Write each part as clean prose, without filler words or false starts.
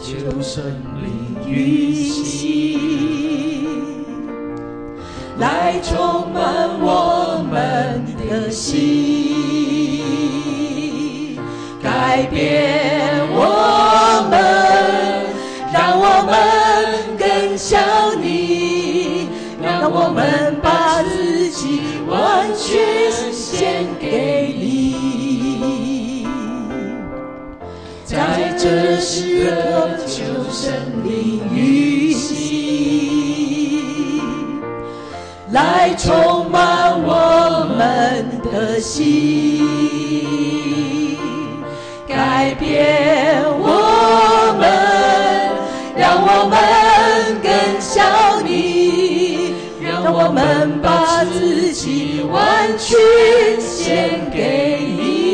求圣灵运行，来充满我们的心，改变我们，让我们更像你，让我们把自己完全献给你。在这时刻求圣灵运行，来充满我们的心，改变我们，让我们更像你，让我们把自己完全献给你。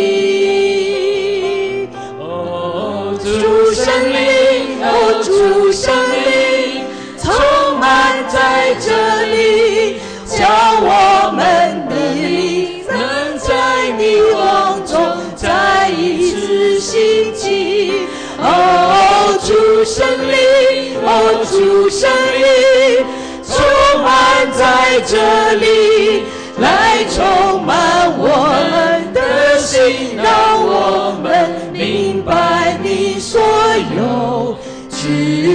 哦，主圣灵，哦，主圣灵，充满在这里，叫我们的灵能在你光中再一次兴起。哦，主圣灵，哦，主圣灵，充满在这里，来充满我们的心，让我们明白你所有旨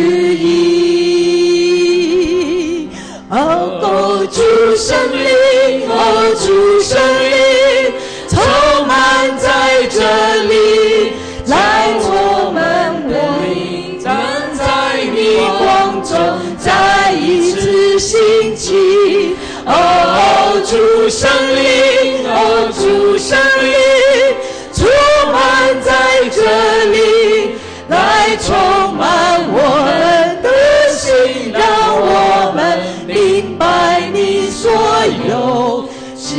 意。哦，主圣灵，哦，主圣灵，充满在这里，来充满我灵，站在你光中再一次兴起。哦，主圣灵，哦，主圣灵，充满在这里，来充满我们的心，让我们明白你所有旨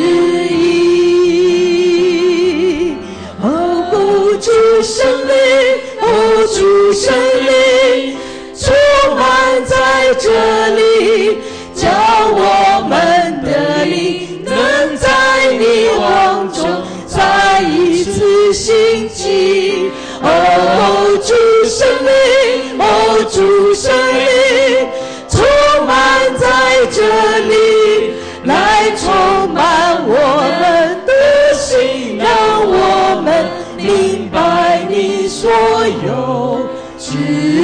意。哦，主圣灵，哦，主圣灵，充满在这里，叫我们的灵能在你光中再一次兴起。哦，主圣灵，哦，主圣灵，充满在这里，来充满我们的心，让我们明白你所有旨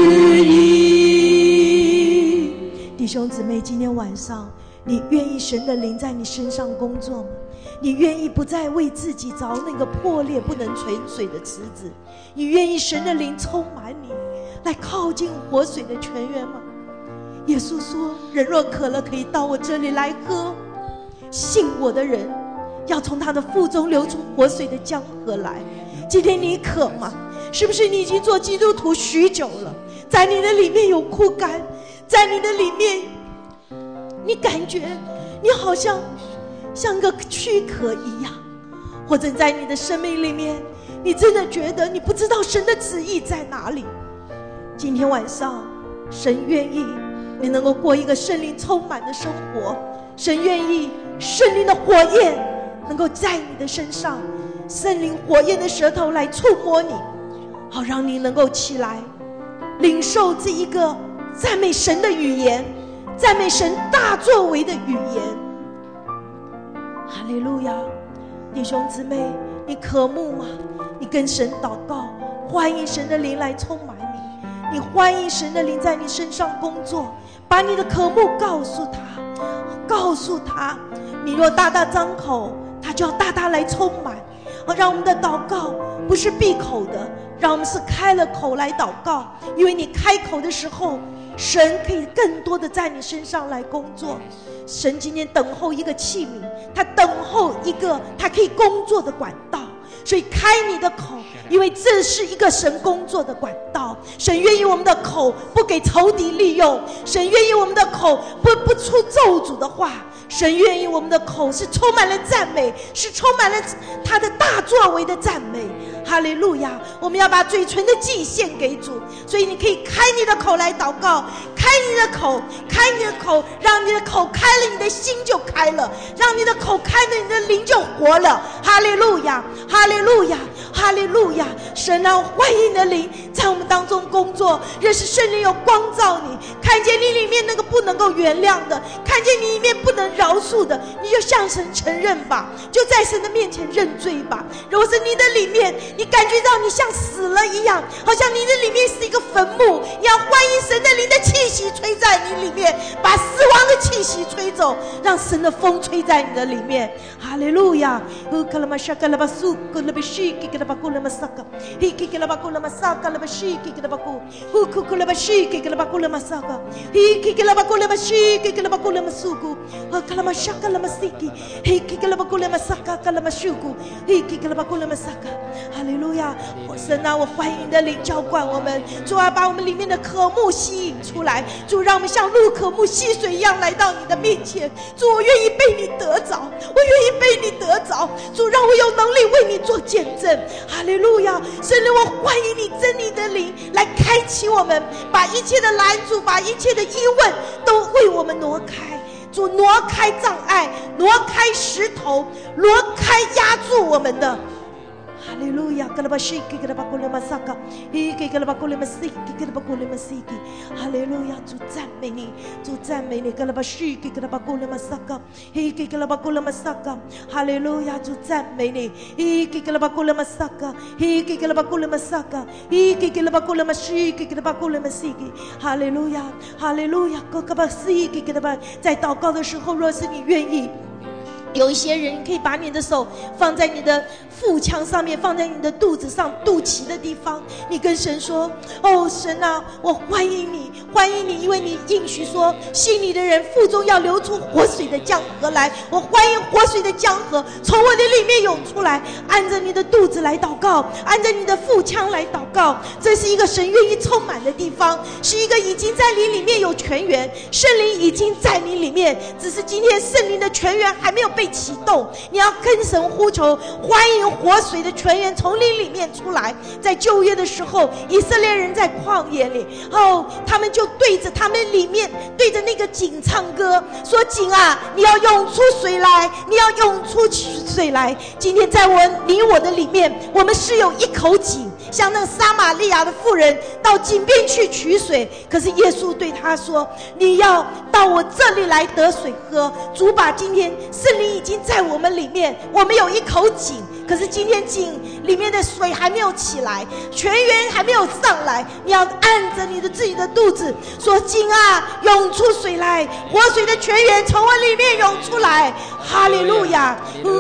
意。 弟兄姊妹，今天晚上你愿意神的灵在你身上工作吗？你愿意不再为自己凿那个破裂不能存水的池子？你愿意神的灵充满你，来靠近活水的泉源吗？耶稣说，人若渴了，可以到我这里来喝，信我的人要从他的腹中流出活水的江河来。今天你渴吗？是不是你已经做基督徒许久了，在你的里面有枯干，在你的里面你感觉你好像个躯壳一样，或者在你的生命里面你真的觉得你不知道神的旨意在哪里。今天晚上神愿意你能够过一个圣灵充满的生活，神愿意圣灵的火焰能够在你的身上，圣灵火焰的舌头来触摸你，好让你能够起来领受这一个赞美神的语言，赞美神大作为的语言。哈利路亚！弟兄姊妹，你渴慕吗？你跟神祷告，欢迎神的灵来充满你，你欢迎神的灵在你身上工作，把你的渴慕告诉他，告诉他，你若大大张口，他就要大大来充满。让我们的祷告不是闭口的，让我们是开了口来祷告，因为你开口的时候，神可以更多的在你身上来工作。神今天等候一个器皿，他等候一个他可以工作的管道，所以开你的口，因为这是一个神工作的管道。神愿意我们的口不给仇敌利用，神愿意我们的口不出咒诅的话，神愿意我们的口是充满了赞美，是充满了他的大作为的赞美。哈利路亚！我们要把嘴唇的祭献给主，所以你可以开你的口来祷告，开你的口，开你的口，让你的口开了，你的心就开了，让你的口开了，你的灵就活了。哈利路亚！哈利路亚！哈利路亚！神啊，欢迎你的灵在我们当中工作，认识圣灵有光照你，看见你里面那个不能够原谅的，看见你里面不能饶恕的，你就向神承认吧，就在神的面前认罪吧。如果是你的里面你感觉到你像死了一样，好像你的里面是一个坟墓，你要欢迎神的灵的气息吹在你里面，把死亡的气息吹走，让神的风吹在你的里面。哈利路亚。哈利路亚。神啊，我欢迎你的灵浇灌我们，主啊，把我们里面的渴慕吸引出来，主，让我们像鹿渴慕溪水一样来到你的面前。主，我愿意被你得着，我愿意被你得着，主，让我有能力为你做见证。哈利路亚。神灵，我欢迎你真理的灵来开启我们，把一切的拦阻，把一切的疑问都为我们挪开。主，挪开障碍，挪开石头，挪开压住我们的。哈利路亚。哈利路亚。主赞美你，主赞美你。哈利路亚。主赞美你。哈利路亚，哈利路亚。在祷告的时候，若是你愿意，有一些人可以把你的手放在你的腹腔上面，放在你的肚子上，肚脐的地方，你跟神说，哦，神啊，我欢迎你，欢迎你，因为你应许说信你的人腹中要流出活水的江河来。我欢迎活水的江河从我的里面涌出来，按着你的肚子来祷告，按着你的腹腔来祷告。这是一个神愿意充满的地方，是一个已经在你里面有泉源，圣灵已经在你里面，只是今天圣灵的泉源还没有被启动。你要跟神呼求，欢迎活水的泉源从你里面出来。在旧约的时候，以色列人在旷野里，他们就对着他们里面，对着那个井唱歌，说，井啊，你要涌出水来，你要涌出水来。今天在你我的里面，我们是有一口井，像那个撒玛利亚的妇人到井边去取水，可是耶稣对他说，你要到我这里来得水喝。主把今天圣灵已经在我们里面，我们有一口井，可是今天井里面的水还没有起来，泉源还没有上来。你要按着你的自己的肚子说，井啊，涌出水来，活水的泉源从我里面涌出来。哈利路亚。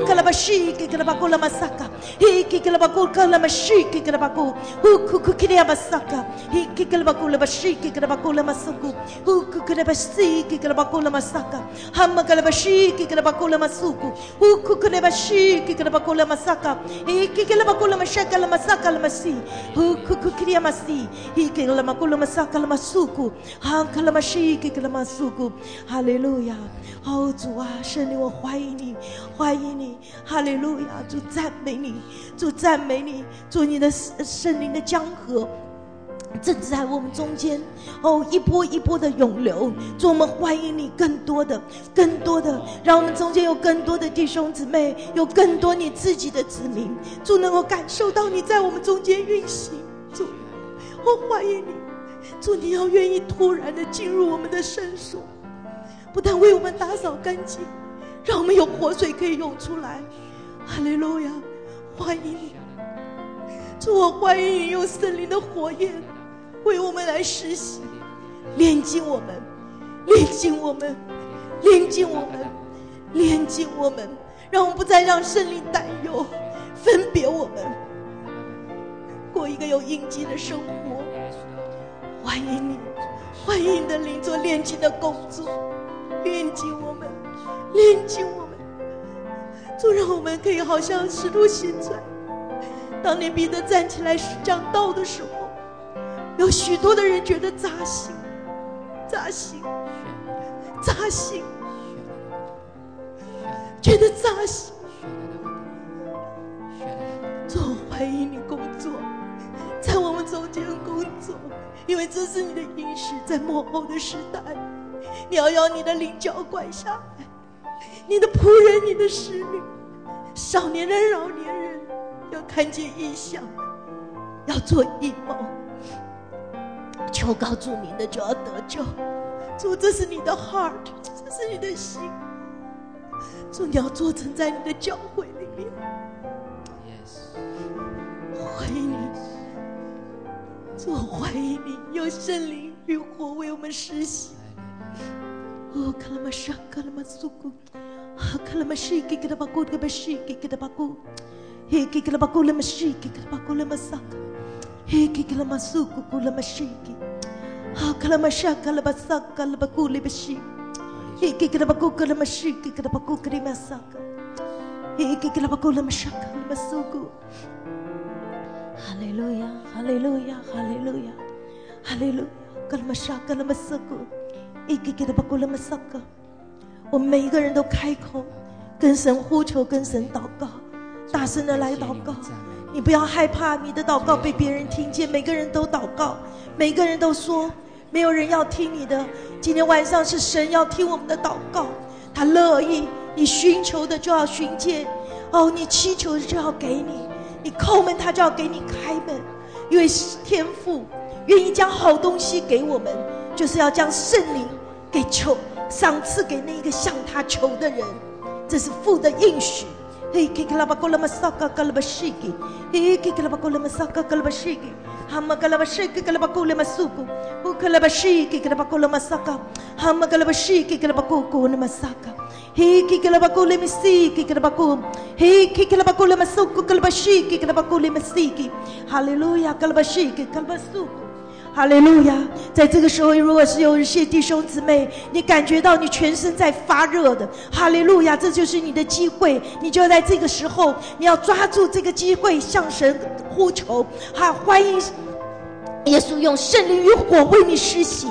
哈利路亚。主啊，圣灵，我欢迎你，欢迎你。哈利路亚。主赞美你，主赞美你。主，你的圣灵的江河正在我们中间，一波一波的涌流。主，我们欢迎你，更多的让我们中间有更多的弟兄姊妹，有更多你自己的子民，主能够感受到你在我们中间运行。主，我欢迎你。主，你要愿意突然的进入我们的圣所，不但为我们打扫干净，让我们有活水可以涌出来。哈利路亚。欢迎你，主，我欢迎你用圣灵的火焰为我们来实习，炼净我们，炼净我们，炼净我们，炼净我们，让我们不再让圣灵担忧分别我们，过一个有印记的生活。欢迎你，欢迎你的灵做炼净的工作，炼净我们，炼净我们。主，让我们可以好像使徒行传当年彼得站起来讲道的时候，有许多的人觉得扎心，觉得扎心。主，欢迎你工作，在我们中间工作，因为这是你的应许，在末后的时代，你要让你的灵浇灌下来，你的仆人，你的使女，少年人、老年人要看见异象，要做异梦。 求告主名的就要得救。主，这是你的 heart， 这是你的心。主，你要做成在你的教会里面。欢迎你，主，欢迎你，有圣灵与火为我们施洗。哦，卡拉玛沙，卡拉玛苏古，卡拉玛西基，卡拉巴古，卡拉巴西基，卡拉巴古，嘿基，卡拉巴古，拉玛西基，卡拉巴古，拉玛萨卡，嘿基，卡拉玛苏古，古拉玛西基，哈卡拉玛沙，卡拉巴萨，卡拉巴古，拉玛西，嘿基，卡拉巴古，卡拉玛西基，卡拉巴古，卡拉玛萨卡，嘿基，卡拉巴古，拉玛沙，卡拉玛苏古。哈利路亚，哈利路亚，哈利路亚，哈利路亚，卡拉玛沙，卡拉玛苏古。我们每一个人都开口跟神呼求，跟神祷告，大声的来祷告。你不要害怕你的祷告被别人听见，每个人都祷告，每个人都说，没有人要听你的。今天晚上是神要听我们的祷告，他乐意，你寻求的就要寻见，哦，你祈求的就要给你，你叩门他就要给你开门，因为天父愿意将好东西给我们，就是要将圣灵给求赏赐给那一个向他求的人，这是父的应许。嘿，基克拉巴古拉玛萨卡卡拉巴西基，嘿，基克拉巴古拉玛萨卡卡拉巴西基，哈玛卡拉巴西基卡拉巴古拉玛苏古，乌卡拉巴西基卡拉巴古拉玛萨卡，哈玛卡拉巴西基卡拉巴古古拉玛萨卡，嘿，基克拉巴古拉玛西基卡拉巴古，嘿，基克拉巴古拉玛苏古卡拉巴西基卡拉巴古拉玛西基，哈利路亚，卡拉巴西基卡拉巴苏古。哈利路亚！在这个时候，如果是有一些弟兄姊妹，你感觉到你全身在发热的，哈利路亚，这就是你的机会，你就在这个时候，你要抓住这个机会向神呼求，欢迎耶稣用圣灵与火为你施洗。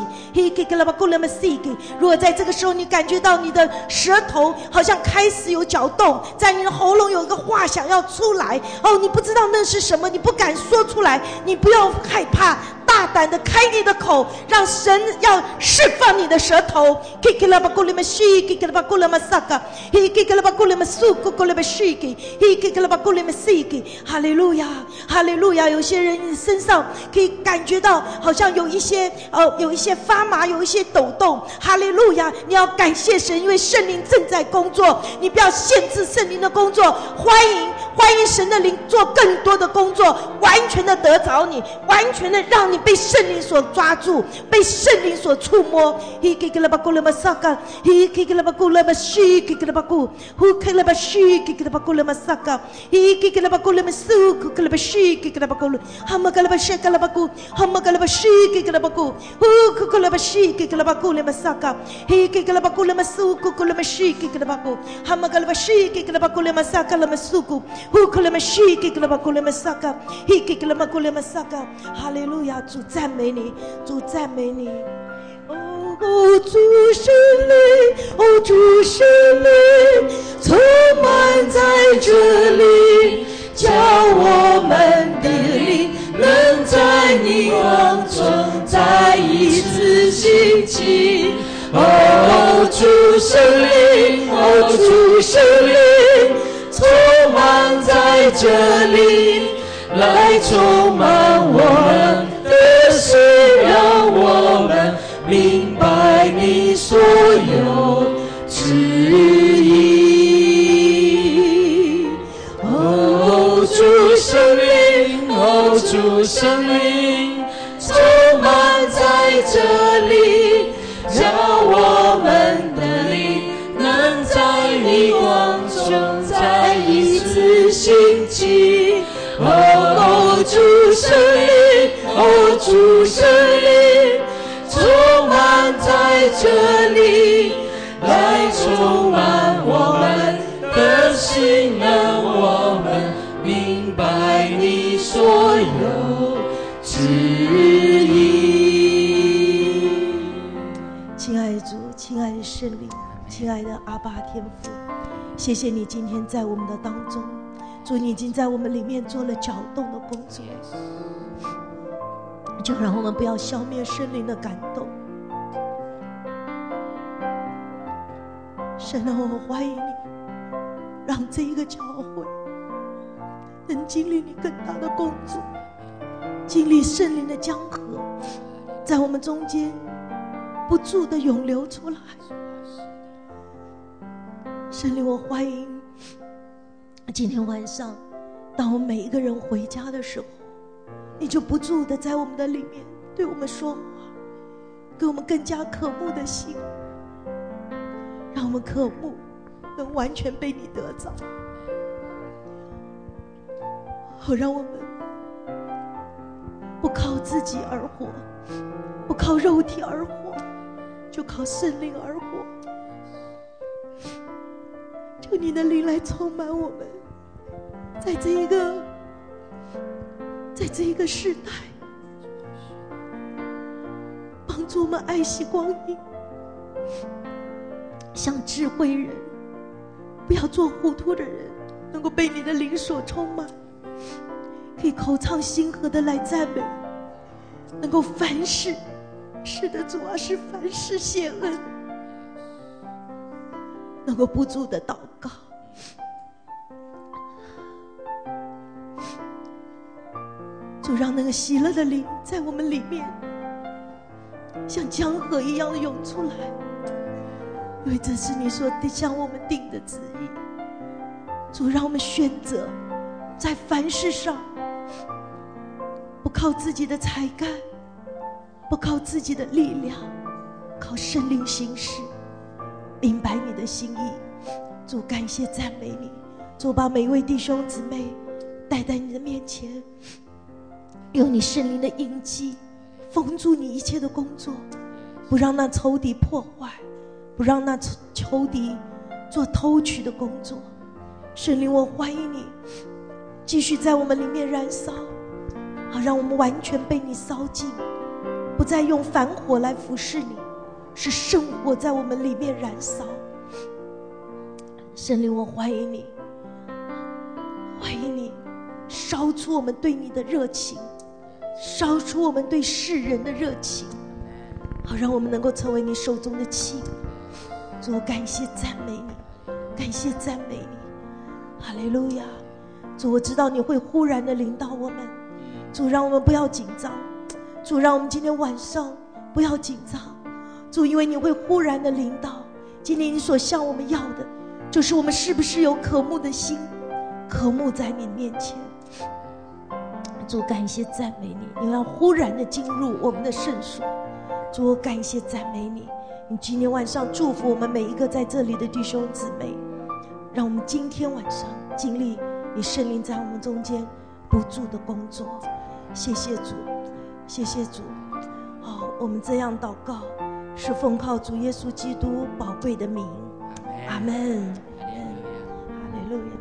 如果在这个时候你感觉到你的舌头好像开始有搅动，在你的喉咙有一个话想要出来，哦，你不知道那是什么，你不敢说出来，你不要害怕，大胆的开你的口，让神要释放你的舌头。哈利路亚，哈利路亚！有些人身上可以感觉到好像有一些发麻，有一些抖动。哈利路亚！你要感谢神，因为圣灵正在工作，你不要限制圣灵的工作，欢迎神的灵做更多的工作，完全的得着你，完全的让你被圣灵所抓住，被圣灵所触摸。哈利路亚！主赞美你，主赞美你。哦，主圣灵，哦，主圣灵，充满在这里，叫我们的灵能在你光中再一次兴起。哦，主圣灵，哦，主圣灵，充满在这里，来充满我们的心，让我们明白你所有旨意。哦，主圣灵，哦，主圣灵，充满在这里，叫我们的灵能在你光中再一次兴起。哦，主圣灵，哦，主圣灵，充满在这里，来充满我们的心，让我们明白你所有旨意。亲爱的主，亲爱的圣灵，亲爱的阿爸天父，谢谢你今天在我们的当中，主，你已经在我们里面做了搅动的工作，就让我们不要消灭圣灵的感动。神啊，我欢迎你，让这一个教会能经历你更大的工作，经历圣灵的江河在我们中间不住的涌流出来。圣灵，我欢迎今天晚上当我们每一个人回家的时候，你就不住的在我们的里面对我们说话，给我们更加渴慕的心，让我们渴慕能完全被你得着。好，让我们不靠自己而活，不靠肉体而活，就靠圣灵而活。求你的灵来充满我们，在这一个时代，帮助我们爱惜光阴，像智慧人，不要做糊涂的人，能够被你的灵所充满，可以口唱心和的来赞美，能够凡事，是的主啊，是凡事谢恩，能够不住的祷告。主，让那个喜乐的灵在我们里面像江河一样的涌出来，因为这是你所向我们定的旨意。主，让我们选择在凡事上不靠自己的才干，不靠自己的力量，靠圣灵行事，明白你的心意。主，感谢赞美你。主，把每一位弟兄姊妹带在你的面前，用你圣灵的印记封住你一切的工作，不让那仇敌破坏，不让那仇敌做偷取的工作。圣灵，我欢迎你继续在我们里面燃烧，好让我们完全被你烧尽，不再用凡火来服侍你，是圣火在我们里面燃烧。圣灵，我欢迎你，欢迎你烧出我们对你的热情，烧出我们对世人的热情，好让我们能够成为你手中的器皿。主，感谢赞美你，感谢赞美你，哈利路亚。主，我知道你会忽然的领导我们。主，让我们不要紧张。主，让我们今天晚上不要紧张。主，因为你会忽然的领导。今天你所向我们要的，就是我们是不是有渴慕的心，渴慕在你面前。主，感谢赞美你，你要忽然的进入我们的圣所。主，我感谢赞美你，你今天晚上祝福我们每一个在这里的弟兄姊妹，让我们今天晚上经历你圣灵在我们中间不住的工作。谢谢主，谢谢主。好，我们这样祷告是奉靠主耶稣基督宝贵的名。阿们，哈利路亚。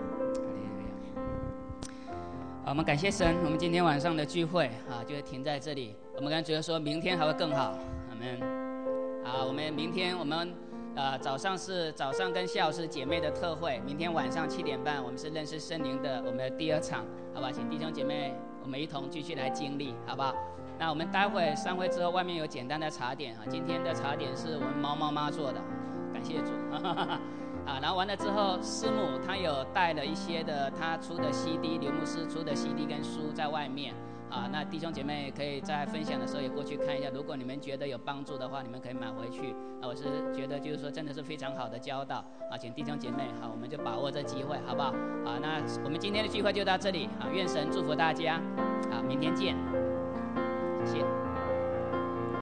我们感谢神，我们今天晚上的聚会就停在这里。我们刚才觉得说明天还会更好。阿们。我们明天早上跟下午是姐妹的特会，明天晚上7点半我们是认识圣灵的我们的第2场，好吧？请弟兄姐妹我们一同继续来经历，好不好？那我们待会散会之后，外面有简单的茶点今天的茶点是我们猫妈做的，感谢主。然后完了之后，师母她有带了一些的她出的 CD， 刘牧师出的 CD 跟书在外面。那弟兄姐妹可以在分享的时候也过去看一下，如果你们觉得有帮助的话，你们可以买回去。我是觉得就是说真的是非常好的教导请弟兄姐妹我们就把握这机会，好不好？那我们今天的聚会就到这里愿神祝福大家，明天见，谢谢。